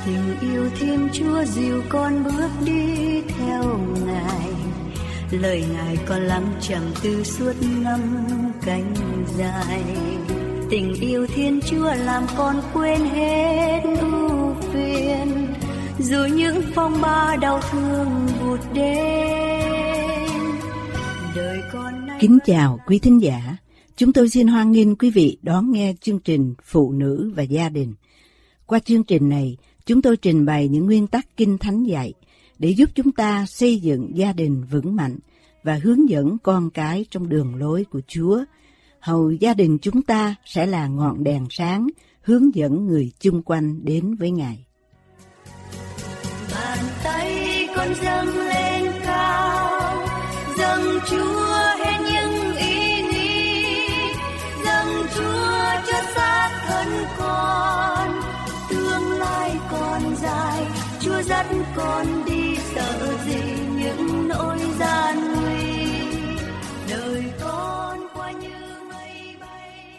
Tình yêu Thiên Chúa dìu con bước đi theo Ngài, lời Ngài con lắng trầm tư suốt năm cánh dài. Tình yêu Thiên Chúa làm con quên hết ưu phiền, dù những phong ba đau thương vụt đến. Đời con nay... Kính chào quý thính giả, chúng tôi xin hoan nghênh quý vị đón nghe chương trình Phụ nữ và gia đình. Qua chương trình này, chúng tôi trình bày những nguyên tắc Kinh Thánh dạy để giúp chúng ta xây dựng gia đình vững mạnh và hướng dẫn con cái trong đường lối của Chúa. Hầu gia đình chúng ta sẽ là ngọn đèn sáng hướng dẫn người chung quanh đến với Ngài. Bàn tay con dâng lên cao, dâng Chúa hết những ý nghĩ, dâng Chúa cho xác thân con. Tương lai còn dài, Chúa dắt con đi, sợ gì những nỗi gian nguy. Đời con qua như mây bay.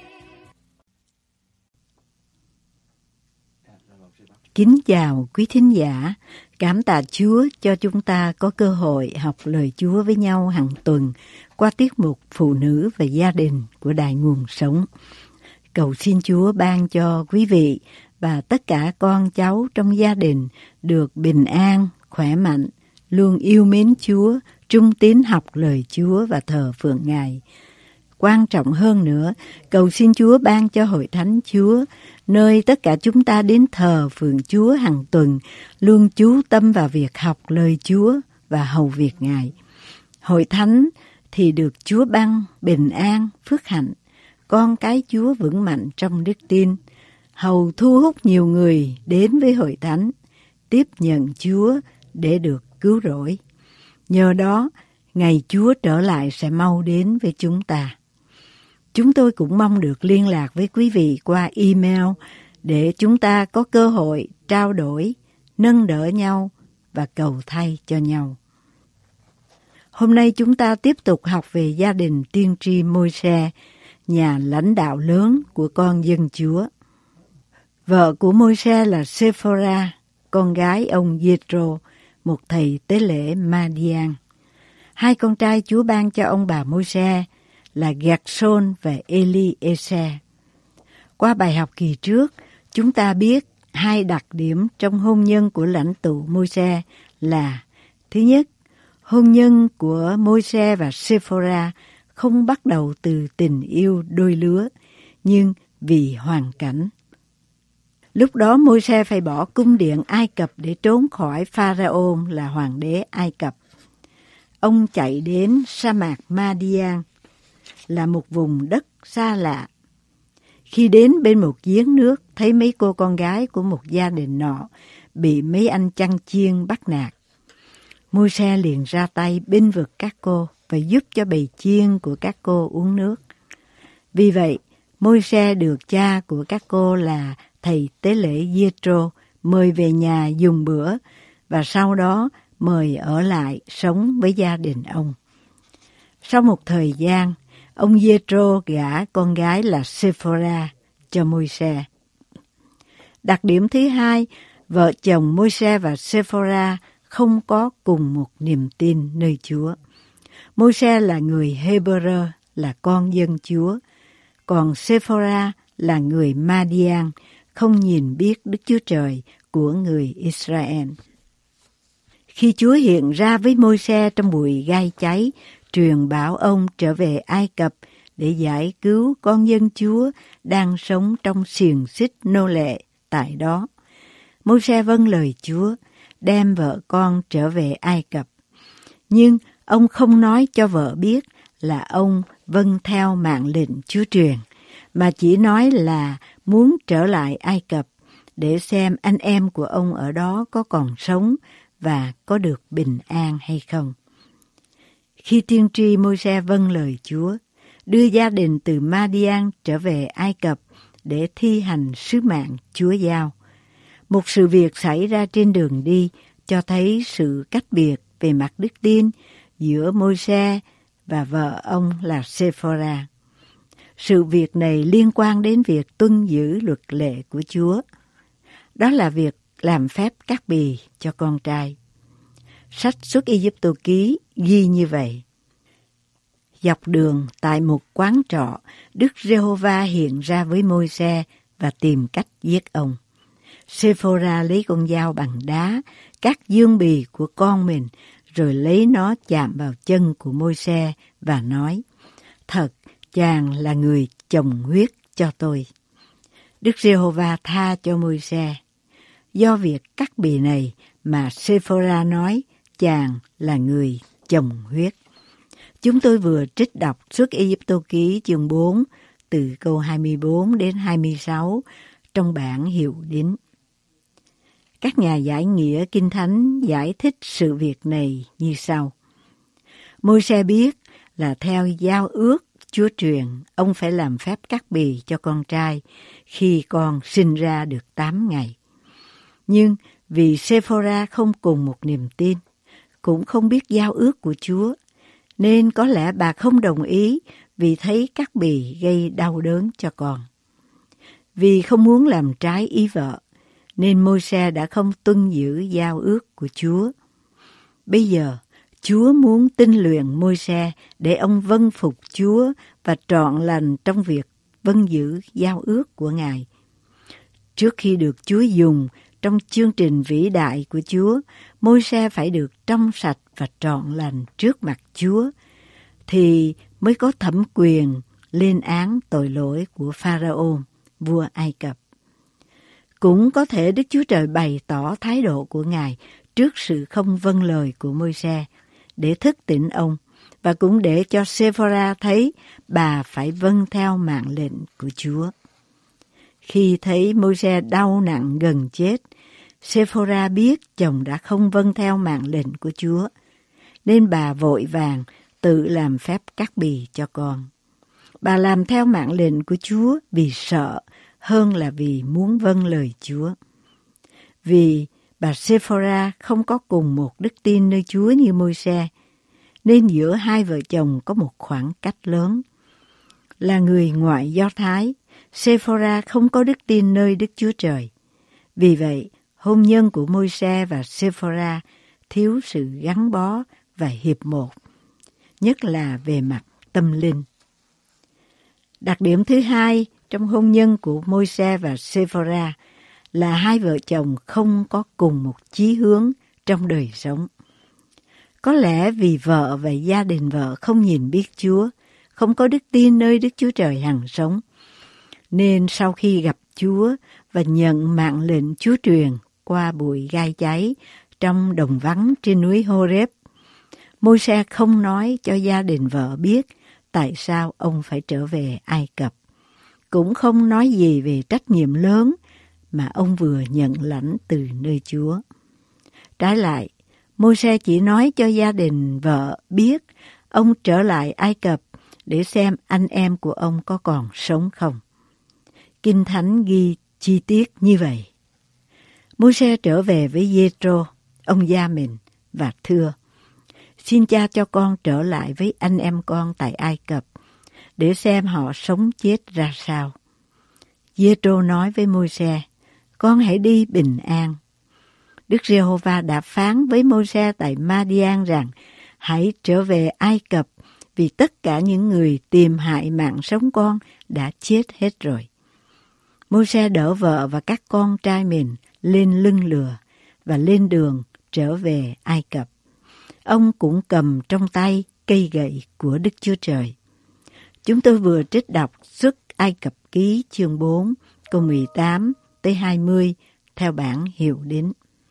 Kính chào quý thính giả, cảm tạ Chúa cho chúng ta có cơ hội học lời Chúa với nhau hàng tuần qua tiết mục Phụ nữ và gia đình của Đài Nguồn Sống. Cầu xin Chúa ban cho quý vị và tất cả con cháu trong gia đình được bình an, khỏe mạnh, luôn yêu mến Chúa, trung tín học lời Chúa và thờ phượng Ngài. Quan trọng hơn nữa, cầu xin Chúa ban cho Hội Thánh Chúa, nơi tất cả chúng ta đến thờ phượng Chúa hàng tuần, luôn chú tâm vào việc học lời Chúa và hầu việc Ngài. Hội Thánh thì được Chúa ban bình an, phước hạnh, con cái Chúa vững mạnh trong đức tin, hầu thu hút nhiều người đến với Hội Thánh, tiếp nhận Chúa để được cứu rỗi. Nhờ đó, ngày Chúa trở lại sẽ mau đến với chúng ta. Chúng tôi cũng mong được liên lạc với quý vị qua email để chúng ta có cơ hội trao đổi, nâng đỡ nhau và cầu thay cho nhau. Hôm nay chúng ta tiếp tục học về gia đình tiên tri Môi-se, nhà lãnh đạo lớn của con dân Chúa. Vợ của Môi-se là Sephora, con gái ông Giê-trô, một thầy tế lễ Ma-đi-an. Hai con trai Chúa ban cho ông bà Môi-se là Gẹt-sôn và Eli-ê-se. Qua bài học kỳ trước, chúng ta biết hai đặc điểm trong hôn nhân của lãnh tụ Môi-se là: thứ nhất, hôn nhân của Môi-se và Sephora không bắt đầu từ tình yêu đôi lứa, nhưng vì hoàn cảnh. Lúc đó Môi-se phải bỏ cung điện Ai Cập để trốn khỏi Pharaôn là hoàng đế Ai Cập. Ông chạy đến sa mạc Ma-đi-an, là một vùng đất xa lạ. Khi đến bên một giếng nước, thấy mấy cô con gái của một gia đình nọ bị mấy anh chăn chiên bắt nạt. Môi-se liền ra tay bênh vực các cô và giúp cho bầy chiên của các cô uống nước. Vì vậy, Môi-se được cha của các cô là thầy tế lễ Giê-trô mời về nhà dùng bữa và sau đó mời ở lại sống với gia đình ông. Sau một thời gian, ông Giê-trô gả con gái là Sephora cho Môi-se. Đặc điểm thứ hai, vợ chồng Môi-se và Sephora không có cùng một niềm tin nơi Chúa. Môi-se là người Hebrew, là con dân Chúa, còn Sephora là người Ma-đi-an, không nhìn biết Đức Chúa Trời của người Israel. Khi Chúa hiện ra với Môi-se trong bụi gai cháy, truyền bảo ông trở về Ai Cập để giải cứu con dân Chúa đang sống trong xiềng xích nô lệ tại đó. Môi-se vâng lời Chúa, đem vợ con trở về Ai Cập. Nhưng ông không nói cho vợ biết là ông vâng theo mạng lệnh Chúa truyền, mà chỉ nói là muốn trở lại Ai Cập để xem anh em của ông ở đó có còn sống và có được bình an hay không. Khi tiên tri Môi-se vâng lời Chúa, đưa gia đình từ Ma-đi-an trở về Ai Cập để thi hành sứ mạng Chúa giao, một sự việc xảy ra trên đường đi cho thấy sự cách biệt về mặt đức tin giữa Môi-se và vợ ông là Sephora. Sự việc này liên quan đến việc tuân giữ luật lệ của Chúa. Đó là việc làm phép cắt bì cho con trai. Sách Xuất Ai-cập ký ghi như vậy. Dọc đường tại một quán trọ, Đức Giê-hô-va hiện ra với Môi-se và tìm cách giết ông. Sê-phô-ra lấy con dao bằng đá, cắt dương bì của con mình, rồi lấy nó chạm vào chân của Môi-se và nói, thật, chàng là người chồng huyết cho tôi. Đức Giê-hô-va tha cho Môi-se. Do việc cắt bì này mà Sê-phô-ra nói, chàng là người chồng huyết. Chúng tôi vừa trích đọc Xuất Ai-cập ký chương 4 từ câu 24 đến 26 trong bản Hiệu Đính. Các nhà giải nghĩa Kinh Thánh giải thích sự việc này như sau. Môi-se biết là theo giao ước Chúa truyền, ông phải làm phép cắt bì cho con trai khi con sinh ra được 8 ngày. Nhưng vì Sê-phô-ra không cùng một niềm tin, cũng không biết giao ước của Chúa, nên có lẽ bà không đồng ý vì thấy cắt bì gây đau đớn cho con. Vì không muốn làm trái ý vợ, nên Môi-se đã không tuân giữ giao ước của Chúa. Bây giờ, Chúa muốn tinh luyện Môi-se để ông vâng phục Chúa và trọn lành trong việc vâng giữ giao ước của Ngài. Trước khi được Chúa dùng trong chương trình vĩ đại của Chúa, Môi-se phải được trong sạch và trọn lành trước mặt Chúa, thì mới có thẩm quyền lên án tội lỗi của Pharaoh, vua Ai Cập. Cũng có thể Đức Chúa Trời bày tỏ thái độ của Ngài trước sự không vâng lời của Môi-se để thức tỉnh ông, và cũng để cho Sê-phô-ra thấy bà phải vâng theo mạng lệnh của Chúa. Khi thấy Môi-se đau nặng gần chết, Sê-phô-ra biết chồng đã không vâng theo mạng lệnh của Chúa, nên bà vội vàng tự làm phép cắt bì cho con. Bà làm theo mạng lệnh của Chúa vì sợ hơn là vì muốn vâng lời Chúa. Vì bà Sê-phô-ra không có cùng một đức tin nơi Chúa như Môi-se, nên giữa hai vợ chồng có một khoảng cách lớn. Là người ngoại Do Thái, Sê-phô-ra không có đức tin nơi Đức Chúa Trời. Vì vậy, hôn nhân của Môi-se và Sê-phô-ra thiếu sự gắn bó và hiệp một, nhất là về mặt tâm linh. Đặc điểm thứ hai trong hôn nhân của Môi-se và Sê-phô-ra là hai vợ chồng không có cùng một chí hướng trong đời sống. Có lẽ vì vợ và gia đình vợ không nhìn biết Chúa, không có đức tin nơi Đức Chúa Trời hằng sống, nên sau khi gặp Chúa và nhận mạng lệnh Chúa truyền qua bụi gai cháy trong đồng vắng trên núi Hô-rép, Môi-se không nói cho gia đình vợ biết tại sao ông phải trở về Ai Cập, cũng không nói gì về trách nhiệm lớn mà ông vừa nhận lãnh từ nơi Chúa. Trái lại, Môi-se chỉ nói cho gia đình vợ biết ông trở lại Ai Cập để xem anh em của ông có còn sống không. Kinh Thánh ghi chi tiết như vậy. Môi-se trở về với Giê-trô, ông gia mình, và thưa: xin cha cho con trở lại với anh em con tại Ai Cập để xem họ sống chết ra sao. Giê-trô nói với Môi-se: con hãy đi bình an. Đức Giê-hô-va đã phán với Môi-se tại Ma-đi-an rằng hãy trở về Ai Cập vì tất cả những người tìm hại mạng sống con đã chết hết rồi. Môi-se đỡ vợ và các con trai mình lên lưng lừa và lên đường trở về Ai Cập. Ông cũng cầm trong tay cây gậy của Đức Chúa Trời. Chúng tôi vừa trích đọc Xuất Ai Cập ký chương 4 câu 18 tới 20 theo bản Hiệu Đính.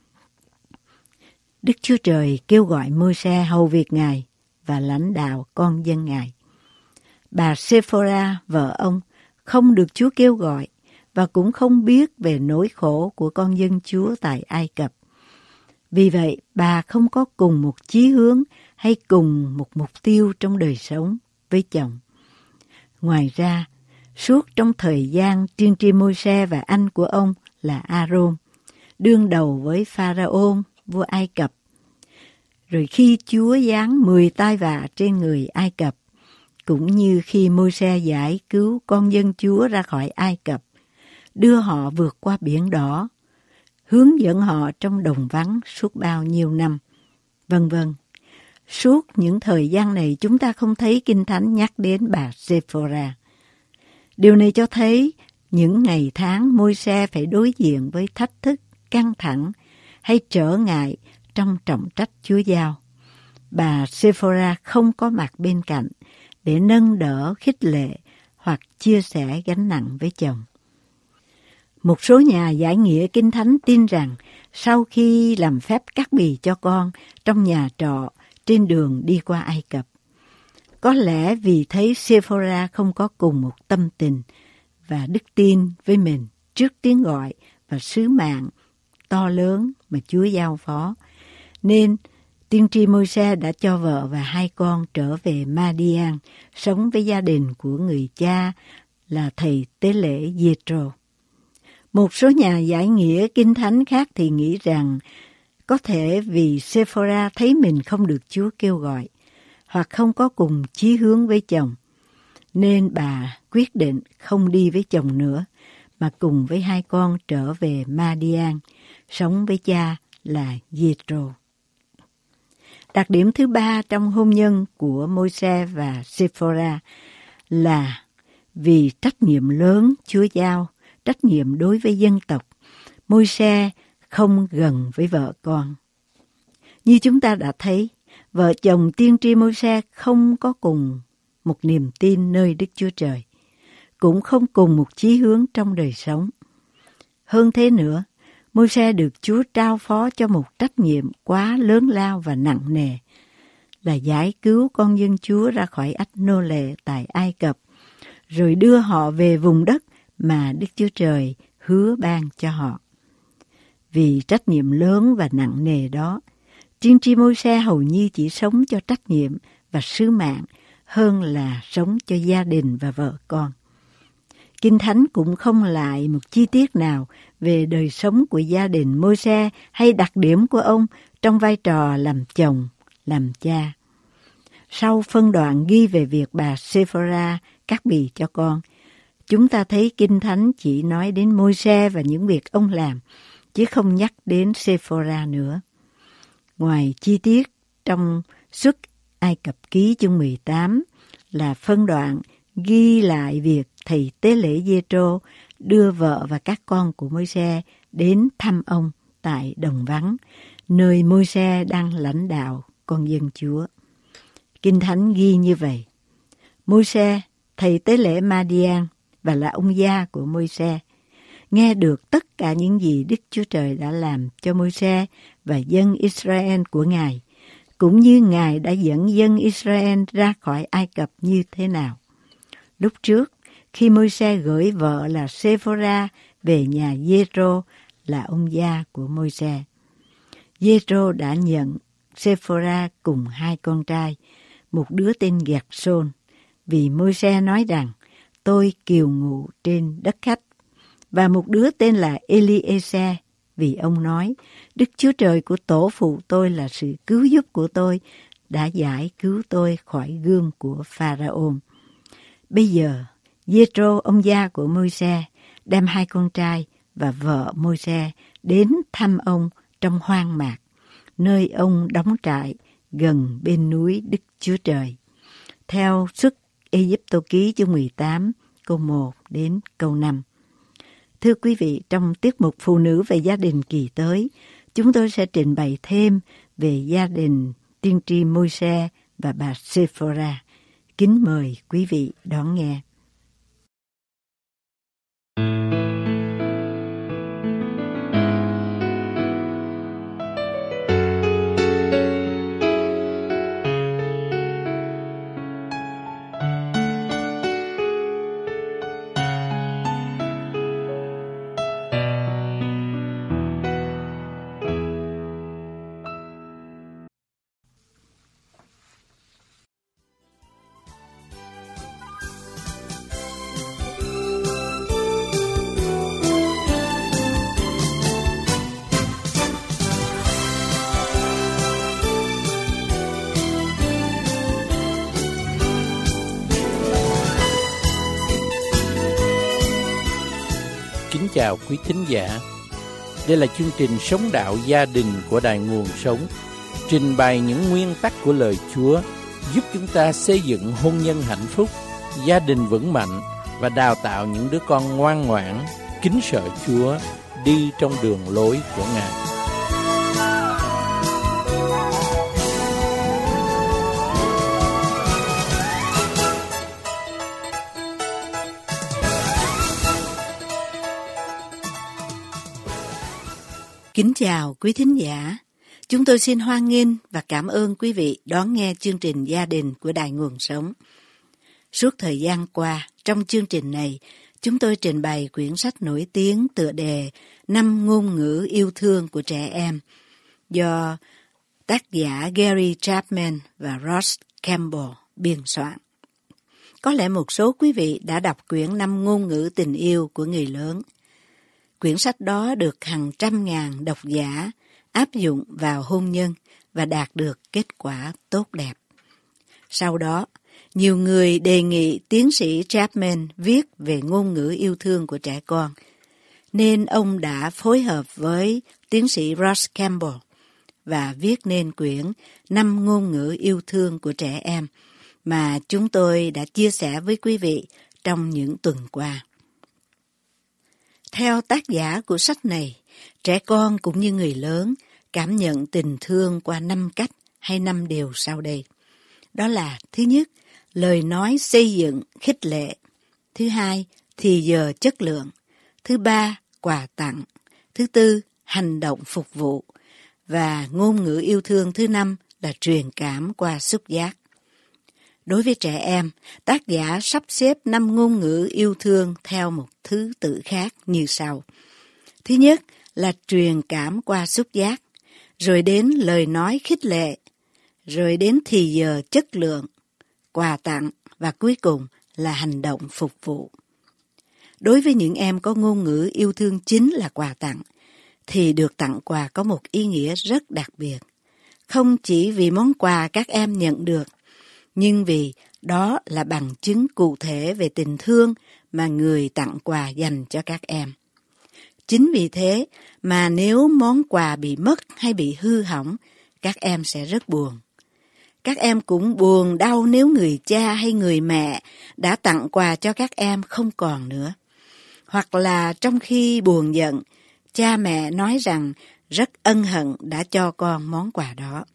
Đức Chúa Trời kêu gọi Môi-se hầu việc Ngài và lãnh đạo con dân Ngài. Bà Sê-phô-ra, vợ ông, không được Chúa kêu gọi và cũng không biết về nỗi khổ của con dân Chúa tại Ai Cập. Vì vậy, bà không có cùng một chí hướng hay cùng một mục tiêu trong đời sống với chồng. Ngoài ra, suốt trong thời gian tiên tri Môi-se và anh của ông là A-rôn, đương đầu với Pharaoh, vua Ai Cập. Rồi khi Chúa giáng 10 tai vạ trên người Ai Cập, cũng như khi Môi-se giải cứu con dân Chúa ra khỏi Ai Cập, đưa họ vượt qua biển đỏ, hướng dẫn họ trong đồng vắng suốt bao nhiêu năm, vân vân. Suốt những thời gian này chúng ta không thấy Kinh Thánh nhắc đến bà Sephora. Điều này cho thấy những ngày tháng Môi-se phải đối diện với thách thức, căng thẳng hay trở ngại trong trọng trách Chúa giao. Bà Sephora không có mặt bên cạnh để nâng đỡ, khích lệ hoặc chia sẻ gánh nặng với chồng. Một số nhà giải nghĩa Kinh Thánh tin rằng sau khi làm phép cắt bì cho con trong nhà trọ trên đường đi qua Ai Cập, có lẽ vì thấy Sephora không có cùng một tâm tình và đức tin với mình trước tiếng gọi và sứ mạng to lớn mà Chúa giao phó, nên tiên tri Môi-se đã cho vợ và hai con trở về Ma-đi-an, sống với gia đình của người cha là thầy tế lễ Giê-trô. Một số nhà giải nghĩa Kinh Thánh khác thì nghĩ rằng có thể vì Sephora thấy mình không được Chúa kêu gọi hoặc không có cùng chí hướng với chồng, nên bà quyết định không đi với chồng nữa mà cùng với hai con trở về Ma-đi-an, sống với cha là Giê-trô. Đặc điểm thứ ba trong hôn nhân của Môi-se và Sephora là vì trách nhiệm lớn Chúa giao, trách nhiệm đối với dân tộc, Môi-se không gần với vợ con. Như chúng ta đã thấy, vợ chồng tiên tri Môi-se không có cùng một niềm tin nơi Đức Chúa Trời, cũng không cùng một chí hướng trong đời sống. Hơn thế nữa, Môi-se được Chúa trao phó cho một trách nhiệm quá lớn lao và nặng nề, là giải cứu con dân Chúa ra khỏi ách nô lệ tại Ai Cập, rồi đưa họ về vùng đất mà Đức Chúa Trời hứa ban cho họ. Vì trách nhiệm lớn và nặng nề đó, tiên tri Môi-se hầu như chỉ sống cho trách nhiệm và sứ mạng hơn là sống cho gia đình và vợ con. Kinh Thánh cũng không lại một chi tiết nào về đời sống của gia đình Môi-se hay đặc điểm của ông trong vai trò làm chồng, làm cha. Sau phân đoạn ghi về việc bà Sephora cắt bì cho con, chúng ta thấy Kinh Thánh chỉ nói đến Môi-se và những việc ông làm, chứ không nhắc đến Sephora nữa. Ngoài chi tiết trong Xuất Ai Cập ký chương 18 là phân đoạn ghi lại việc thầy tế lễ Giê-trô đưa vợ và các con của Môi-se đến thăm ông tại đồng vắng, nơi Môi-se đang lãnh đạo con dân Chúa. Kinh Thánh ghi như vậy: Môi-se, thầy tế lễ Ma-đi-an và là ông gia của Môi-se, nghe được tất cả những gì Đức Chúa Trời đã làm cho Môi-se và dân Israel của Ngài, cũng như Ngài đã dẫn dân Israel ra khỏi Ai Cập như thế nào. Lúc trước, khi Môi-se gửi vợ là Sephora về nhà Giê-trô là ông gia của Môi-se, Giê-trô đã nhận Sephora cùng hai con trai, một đứa tên Gẹt-sôn, vì Môi-se nói rằng tôi kiều ngụ trên đất khách, và một đứa tên là Eli-ê-se, vì ông nói Đức Chúa Trời của tổ phụ tôi là sự cứu giúp của tôi, đã giải cứu tôi khỏi gươm của Pharaon. Bây giờ, Giê-trô, ông gia của Môi-se, đem hai con trai và vợ Môi-se đến thăm ông trong hoang mạc, nơi ông đóng trại gần bên núi Đức Chúa Trời. Theo Xuất Ê-díp-tô ký chương 18, câu 1 đến câu 5. Thưa quý vị, trong tiết mục Phụ nữ về gia đình kỳ tới, chúng tôi sẽ trình bày thêm về gia đình tiên tri Môi-se và bà Sephora. Kính mời quý vị đón nghe. Kính chào quý thính giả. Đây là chương trình Sống Đạo Gia Đình của Đài Nguồn Sống, trình bày những nguyên tắc của lời Chúa, giúp chúng ta xây dựng hôn nhân hạnh phúc, gia đình vững mạnh và đào tạo những đứa con ngoan ngoãn, kính sợ Chúa, đi trong đường lối của Ngài. Kính chào quý thính giả. Chúng tôi xin hoan nghênh và cảm ơn quý vị đón nghe chương trình Gia đình của Đài Nguồn Sống. Suốt thời gian qua, trong chương trình này, chúng tôi trình bày quyển sách nổi tiếng tựa đề 5 ngôn ngữ yêu thương của trẻ em do tác giả Gary Chapman và Ross Campbell biên soạn. Có lẽ một số quý vị đã đọc quyển 5 ngôn ngữ tình yêu của người lớn. Quyển sách đó được hàng trăm ngàn độc giả áp dụng vào hôn nhân và đạt được kết quả tốt đẹp. Sau đó, nhiều người đề nghị tiến sĩ Chapman viết về ngôn ngữ yêu thương của trẻ con, nên ông đã phối hợp với tiến sĩ Ross Campbell và viết nên quyển 5 ngôn ngữ yêu thương của trẻ em mà chúng tôi đã chia sẻ với quý vị trong những tuần qua. Theo tác giả của sách này, trẻ con cũng như người lớn cảm nhận tình thương qua 5 cách hay 5 điều sau đây. Đó là: thứ nhất, lời nói xây dựng, khích lệ; thứ hai, thì giờ chất lượng; thứ ba, quà tặng; thứ tư, hành động phục vụ; và ngôn ngữ yêu thương thứ 5 là truyền cảm qua xúc giác. Đối với trẻ em, tác giả sắp xếp 5 ngôn ngữ yêu thương theo một thứ tự khác như sau. Thứ nhất là truyền cảm qua xúc giác, rồi đến lời nói khích lệ, rồi đến thì giờ chất lượng, quà tặng và cuối cùng là hành động phục vụ. Đối với những em có ngôn ngữ yêu thương chính là quà tặng, thì được tặng quà có một ý nghĩa rất đặc biệt. Không chỉ vì món quà các em nhận được, nhưng vì đó là bằng chứng cụ thể về tình thương mà người tặng quà dành cho các em. Chính vì thế mà nếu món quà bị mất hay bị hư hỏng, các em sẽ rất buồn. Các em cũng buồn đau nếu người cha hay người mẹ đã tặng quà cho các em không còn nữa. Hoặc là trong khi buồn giận, cha mẹ nói rằng rất ân hận đã cho con món quà đó.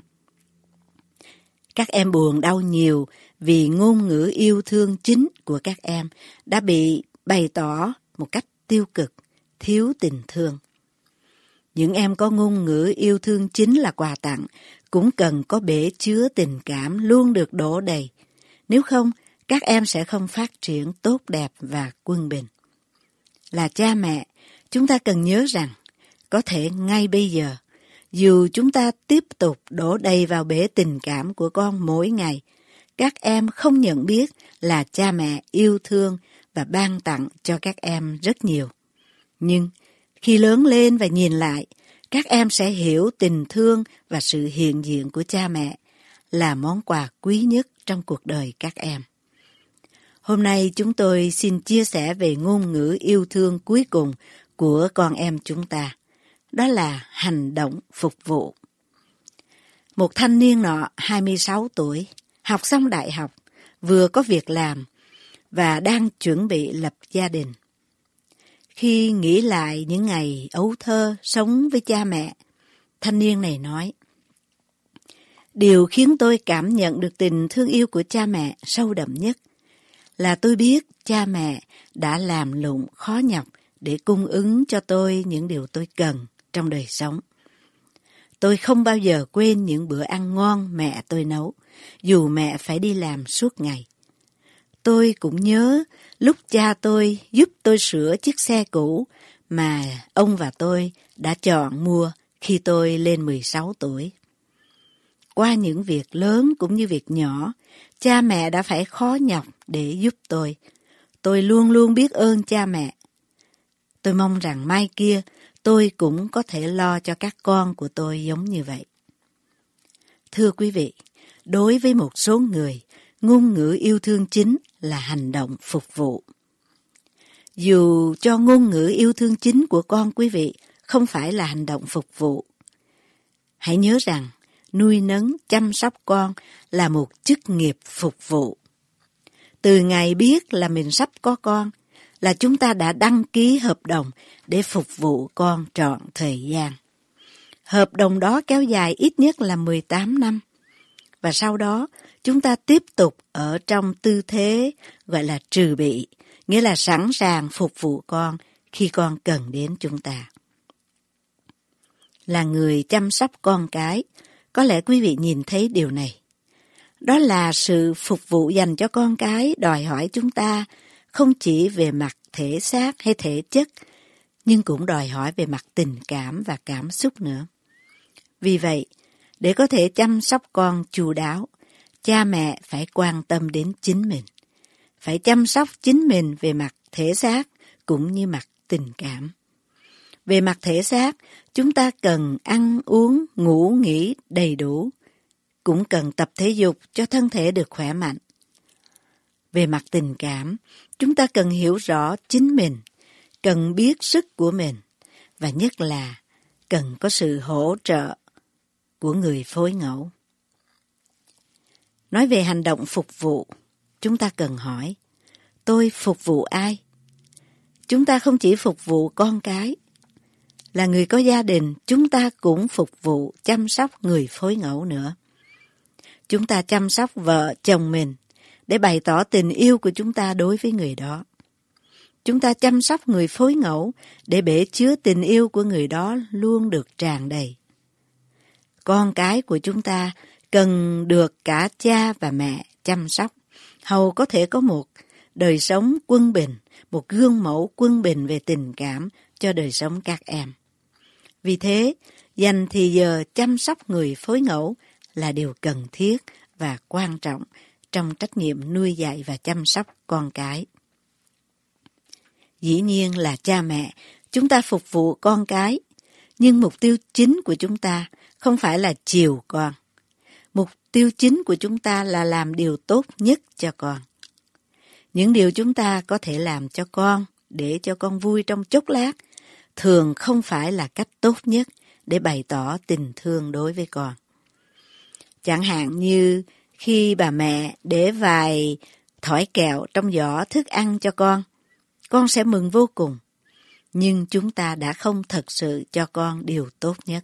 Các em buồn đau nhiều vì ngôn ngữ yêu thương chính của các em đã bị bày tỏ một cách tiêu cực, thiếu tình thương. Những em có ngôn ngữ yêu thương chính là quà tặng cũng cần có bể chứa tình cảm luôn được đổ đầy. Nếu không, các em sẽ không phát triển tốt đẹp và quân bình. Là cha mẹ, chúng ta cần nhớ rằng có thể ngay bây giờ, dù chúng ta tiếp tục đổ đầy vào bể tình cảm của con mỗi ngày, các em không nhận biết là cha mẹ yêu thương và ban tặng cho các em rất nhiều. Nhưng khi lớn lên và nhìn lại, các em sẽ hiểu tình thương và sự hiện diện của cha mẹ là món quà quý nhất trong cuộc đời các em. Hôm nay chúng tôi xin chia sẻ về ngôn ngữ yêu thương cuối cùng của con em chúng ta. Đó là hành động phục vụ. Một thanh niên nọ 26 tuổi, học xong đại học, vừa có việc làm và đang chuẩn bị lập gia đình. Khi nghĩ lại những ngày ấu thơ sống với cha mẹ, thanh niên này nói: điều khiến tôi cảm nhận được tình thương yêu của cha mẹ sâu đậm nhất là tôi biết cha mẹ đã làm lụng khó nhọc để cung ứng cho tôi những điều tôi cần trong đời sống. Tôi không bao giờ quên những bữa ăn ngon mẹ tôi nấu, dù mẹ phải đi làm suốt ngày. Tôi cũng nhớ lúc cha tôi giúp tôi sửa chiếc xe cũ mà ông và tôi đã chọn mua khi tôi lên 16 tuổi. Qua những việc lớn cũng như việc nhỏ, cha mẹ đã phải khó nhọc để giúp tôi. Tôi luôn luôn biết ơn cha mẹ. Tôi mong rằng mai kia tôi cũng có thể lo cho các con của tôi giống như vậy. Thưa quý vị, đối với một số người, ngôn ngữ yêu thương chính là hành động phục vụ. Dù cho ngôn ngữ yêu thương chính của con quý vị không phải là hành động phục vụ. Hãy nhớ rằng, nuôi nấng, chăm sóc con là một chức nghiệp phục vụ. Từ ngày biết là mình sắp có con, là chúng ta đã đăng ký hợp đồng để phục vụ con trọn thời gian. Hợp đồng đó kéo dài ít nhất là 18 năm. Và sau đó, chúng ta tiếp tục ở trong tư thế gọi là trừ bị, nghĩa là sẵn sàng phục vụ con khi con cần đến chúng ta. Là người chăm sóc con cái, có lẽ quý vị nhìn thấy điều này. Đó là sự phục vụ dành cho con cái đòi hỏi chúng ta không chỉ về mặt thể xác hay thể chất, nhưng cũng đòi hỏi về mặt tình cảm và cảm xúc nữa. Vì vậy, để có thể chăm sóc con chu đáo, cha mẹ phải quan tâm đến chính mình, phải chăm sóc chính mình về mặt thể xác cũng như mặt tình cảm. Về mặt thể xác, chúng ta cần ăn uống, ngủ nghỉ đầy đủ, cũng cần tập thể dục cho thân thể được khỏe mạnh. Về mặt tình cảm, chúng ta cần hiểu rõ chính mình, cần biết sức của mình, và nhất là cần có sự hỗ trợ của người phối ngẫu. Nói về hành động phục vụ, chúng ta cần hỏi, tôi phục vụ ai? Chúng ta không chỉ phục vụ con cái. Là người có gia đình, chúng ta cũng phục vụ chăm sóc người phối ngẫu nữa. Chúng ta chăm sóc vợ, chồng mình để bày tỏ tình yêu của chúng ta đối với người đó. Chúng ta chăm sóc người phối ngẫu để bể chứa tình yêu của người đó luôn được tràn đầy. Con cái của chúng ta cần được cả cha và mẹ chăm sóc, hầu có thể có một đời sống quân bình, một gương mẫu quân bình về tình cảm cho đời sống các em. Vì thế, dành thì giờ chăm sóc người phối ngẫu là điều cần thiết và quan trọng trong trách nhiệm nuôi dạy và chăm sóc con cái. Dĩ nhiên là cha mẹ, chúng ta phục vụ con cái, nhưng mục tiêu chính của chúng ta không phải là chiều con. Mục tiêu chính của chúng ta là làm điều tốt nhất cho con. Những điều chúng ta có thể làm cho con, để cho con vui trong chốc lát, thường không phải là cách tốt nhất để bày tỏ tình thương đối với con. Chẳng hạn như khi bà mẹ để vài thỏi kẹo trong giỏ thức ăn cho con sẽ mừng vô cùng. Nhưng chúng ta đã không thật sự cho con điều tốt nhất.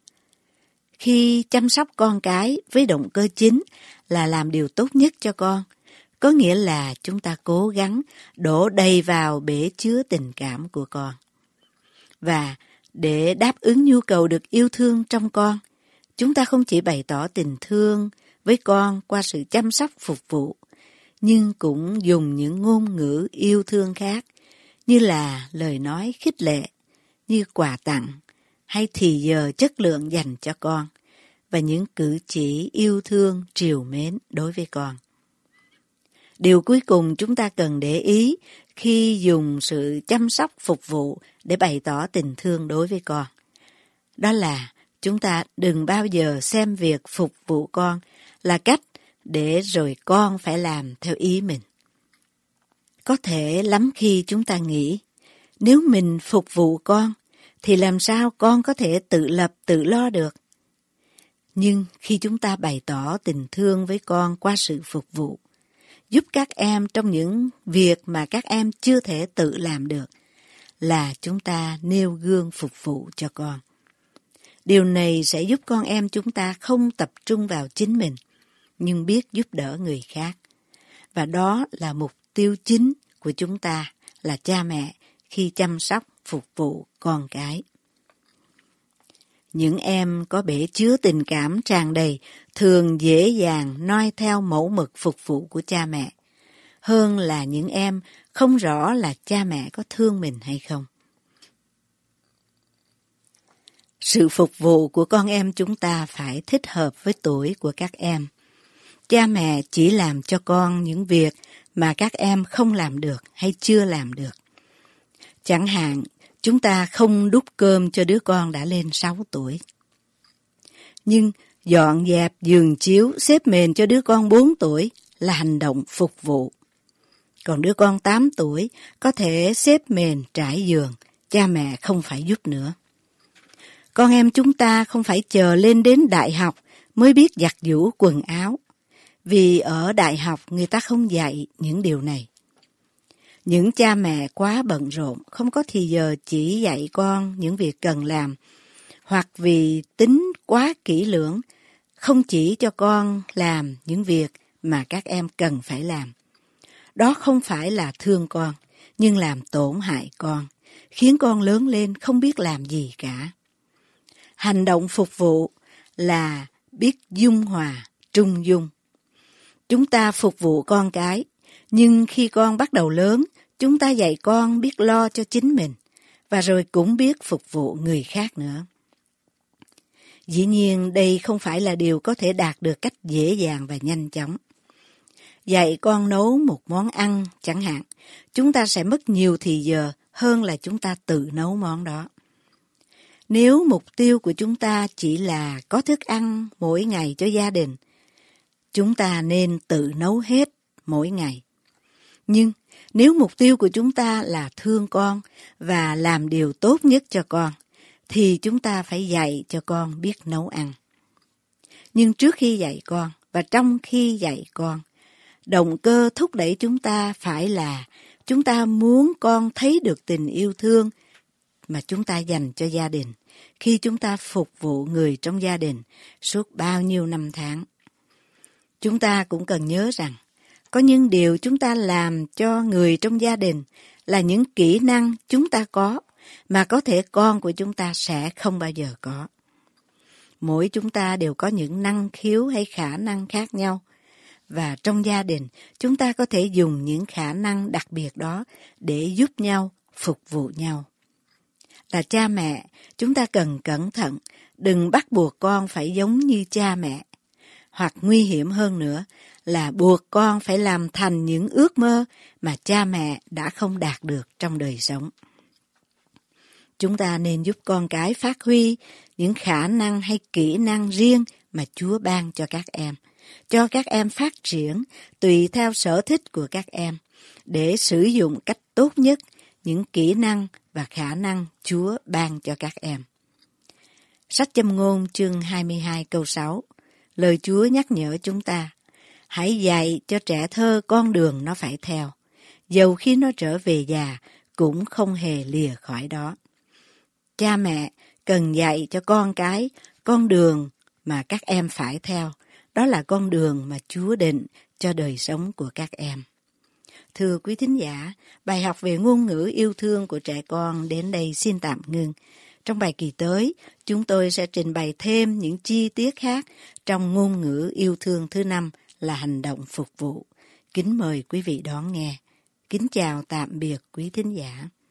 Khi chăm sóc con cái với động cơ chính là làm điều tốt nhất cho con, có nghĩa là chúng ta cố gắng đổ đầy vào bể chứa tình cảm của con. Và để đáp ứng nhu cầu được yêu thương trong con, chúng ta không chỉ bày tỏ tình thương với con qua sự chăm sóc phục vụ, nhưng cũng dùng những ngôn ngữ yêu thương khác, như là lời nói khích lệ, như quà tặng, hay thì giờ chất lượng dành cho con, và những cử chỉ yêu thương trìu mến đối với con. Điều cuối cùng chúng ta cần để ý khi dùng sự chăm sóc phục vụ để bày tỏ tình thương đối với con, đó là chúng ta đừng bao giờ xem việc phục vụ con là cách để rồi con phải làm theo ý mình. Có thể lắm khi chúng ta nghĩ, nếu mình phục vụ con, thì làm sao con có thể tự lập tự lo được? Nhưng khi chúng ta bày tỏ tình thương với con qua sự phục vụ, giúp các em trong những việc mà các em chưa thể tự làm được, là chúng ta nêu gương phục vụ cho con. Điều này sẽ giúp con em chúng ta không tập trung vào chính mình, nhưng biết giúp đỡ người khác. Và đó là mục tiêu chính của chúng ta là cha mẹ khi chăm sóc phục vụ con cái. Những em có bể chứa tình cảm tràn đầy thường dễ dàng noi theo mẫu mực phục vụ của cha mẹ, hơn là những em không rõ là cha mẹ có thương mình hay không. Sự phục vụ của con em chúng ta phải thích hợp với tuổi của các em. Cha mẹ chỉ làm cho con những việc mà các em không làm được hay chưa làm được. Chẳng hạn, chúng ta không đút cơm cho đứa con đã lên 6 tuổi. Nhưng dọn dẹp giường chiếu, xếp mền cho đứa con 4 tuổi là hành động phục vụ. Còn đứa con 8 tuổi có thể xếp mền, trải giường, cha mẹ không phải giúp nữa. Con em chúng ta không phải chờ lên đến đại học mới biết giặt giũ quần áo, vì ở đại học người ta không dạy những điều này. Những cha mẹ quá bận rộn, không có thì giờ chỉ dạy con những việc cần làm, hoặc vì tính quá kỹ lưỡng, không chỉ cho con làm những việc mà các em cần phải làm. Đó không phải là thương con, nhưng làm tổn hại con, khiến con lớn lên không biết làm gì cả. Hành động phục vụ là biết dung hòa, trung dung. Chúng ta phục vụ con cái, nhưng khi con bắt đầu lớn, chúng ta dạy con biết lo cho chính mình, và rồi cũng biết phục vụ người khác nữa. Dĩ nhiên đây không phải là điều có thể đạt được cách dễ dàng và nhanh chóng. Dạy con nấu một món ăn chẳng hạn, chúng ta sẽ mất nhiều thì giờ hơn là chúng ta tự nấu món đó. Nếu mục tiêu của chúng ta chỉ là có thức ăn mỗi ngày cho gia đình, chúng ta nên tự nấu hết mỗi ngày. Nhưng nếu mục tiêu của chúng ta là thương con và làm điều tốt nhất cho con, thì chúng ta phải dạy cho con biết nấu ăn. Nhưng trước khi dạy con và trong khi dạy con, động cơ thúc đẩy chúng ta phải là chúng ta muốn con thấy được tình yêu thương mà chúng ta dành cho gia đình khi chúng ta phục vụ người trong gia đình suốt bao nhiêu năm tháng. Chúng ta cũng cần nhớ rằng có những điều chúng ta làm cho người trong gia đình là những kỹ năng chúng ta có mà có thể con của chúng ta sẽ không bao giờ có. Mỗi chúng ta đều có những năng khiếu hay khả năng khác nhau, và trong gia đình chúng ta có thể dùng những khả năng đặc biệt đó để giúp nhau, phục vụ nhau. Là cha mẹ, chúng ta cần cẩn thận, đừng bắt buộc con phải giống như cha mẹ, hoặc nguy hiểm hơn nữa là buộc con phải làm thành những ước mơ mà cha mẹ đã không đạt được trong đời sống. Chúng ta nên giúp con cái phát huy những khả năng hay kỹ năng riêng mà Chúa ban cho các em phát triển tùy theo sở thích của các em, để sử dụng cách tốt nhất những kỹ năng và khả năng Chúa ban cho các em. Sách Châm ngôn chương 22 câu 6, lời Chúa nhắc nhở chúng ta, hãy dạy cho trẻ thơ con đường nó phải theo, dầu khi nó trở về già cũng không hề lìa khỏi đó. Cha mẹ cần dạy cho con cái con đường mà các em phải theo, đó là con đường mà Chúa định cho đời sống của các em. Thưa quý thính giả, bài học về ngôn ngữ yêu thương của trẻ con đến đây xin tạm ngưng. Trong bài kỳ tới, chúng tôi sẽ trình bày thêm những chi tiết khác trong ngôn ngữ yêu thương thứ 5 là hành động phục vụ. Kính mời quý vị đón nghe. Kính chào tạm biệt quý thính giả.